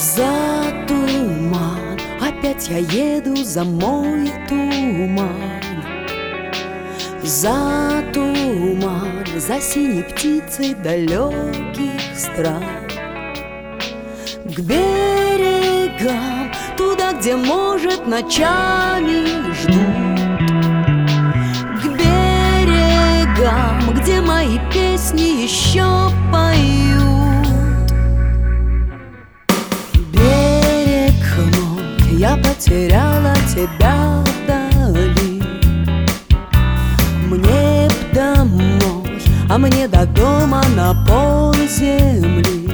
За туман, опять я еду за мой туман. За туман, за синей птицей далеких стран. К берегам, туда, где, может, ночами ждут. К берегам, где мои песни еще поют. Берег мой, я потеряла тебя вдали. Мне б домой, а мне до дома на пол земли.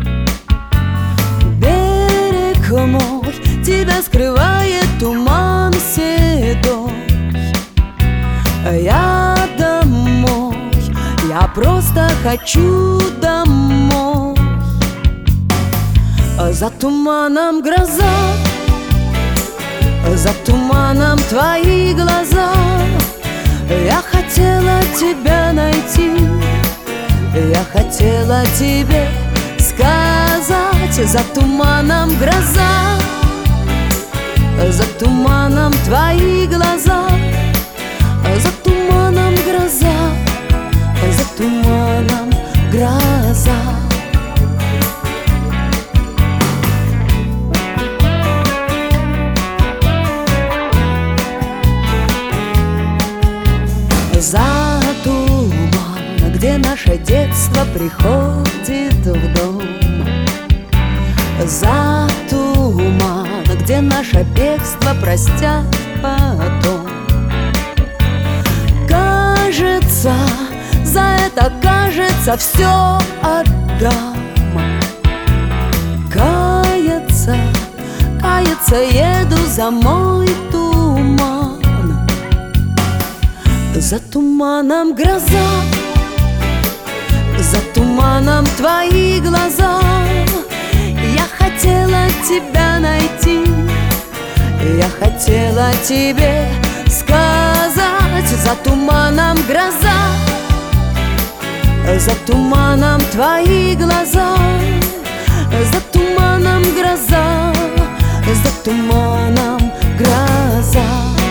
Берег мой, тебя скрывает туман седой. А я домой, я просто хочу домой. За туманом гроза, за туманом твои глаза. Я хотела тебя найти, я хотела тебе сказать. За туманом гроза, за туманом твои глаза. За туманом гроза, за туманом гроза. За туман, где наше детство приходит в дом. За туман, где наше бегство простят потом. Кажется, за это, кажется, все отдам. Каяться, каяться еду за мой туман. За туманом гроза, за туманом твои глаза. Я хотела тебя найти, я хотела тебе сказать. За туманом гроза, за туманом твои глаза. За туманом гроза, за туманом гроза.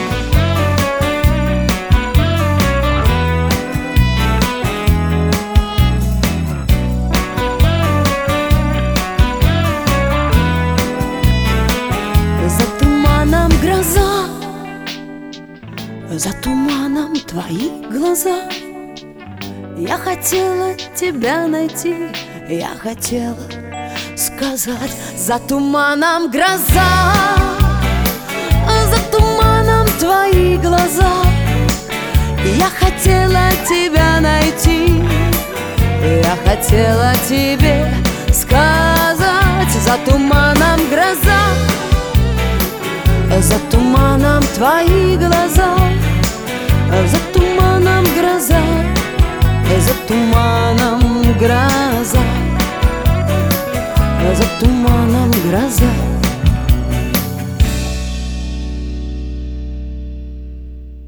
Гроза, за туманом твои глаза. Я хотела тебя найти, я хотела сказать. За туманом гроза, за туманом твои глаза. Я хотела тебя найти, я хотела тебе сказать. За туманом гроза, за туманом твои глаза. За туманом гроза, за туманом гроза.